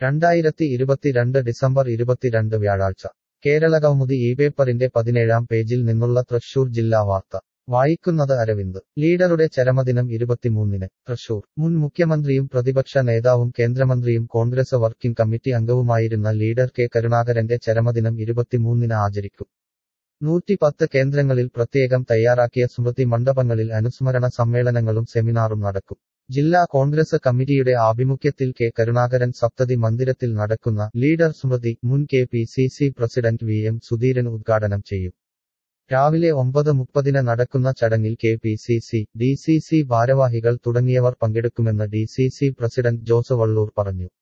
2022 December 22 വ്യാഴാഴ്ച കേരളകൗമുദി ഇപേപ്പറിന്റെ 17-ാം പേജിൽ നിന്നുള്ള തൃശൂർ ജില്ലാ വാർത്ത വായിക്കുന്നത് അരവിന്ദ് ലീഡറുടെ ചരമദിനം 23-ന് തൃശൂർ മുൻ മുഖ്യമന്ത്രിയും പ്രതിപക്ഷ നേതാവും കേന്ദ്രമന്ത്രിയും കോൺഗ്രസ് വർക്കിംഗ് കമ്മിറ്റി അംഗവുമായിരുന്ന ലീഡർ കെ കരുണാകരന്റെ ചരമദിനം 23-ന് ആചരിക്കും 110 കേന്ദ്രങ്ങളിൽ പ്രത്യേകം തയ്യാറാക്കിയ സ്മൃതി മണ്ഡപങ്ങളിൽ അനുസ്മരണ സമ്മേളനങ്ങളും സെമിനാറും നടക്കും ജില്ലാ കോൺഗ്രസ് കമ്മിറ്റിയുടെ ആഭിമുഖ്യത്തിൽ കെ കരുണാകരൻ സപ്തതി മന്ദിരത്തിൽ നടക്കുന്ന ലീഡർ സ്മൃതി മുൻ KPCC പ്രസിഡന്റ് VM സുധീരൻ ഉദ്ഘാടനം ചെയ്യും രാവിലെ 9:30-ന് നടക്കുന്ന ചടങ്ങിൽ KPCC, DCC ഭാരവാഹികൾ തുടങ്ങിയവർ പങ്കെടുക്കുമെന്ന് DCC പ്രസിഡന്റ് ജോസ് വള്ളൂർ പറഞ്ഞു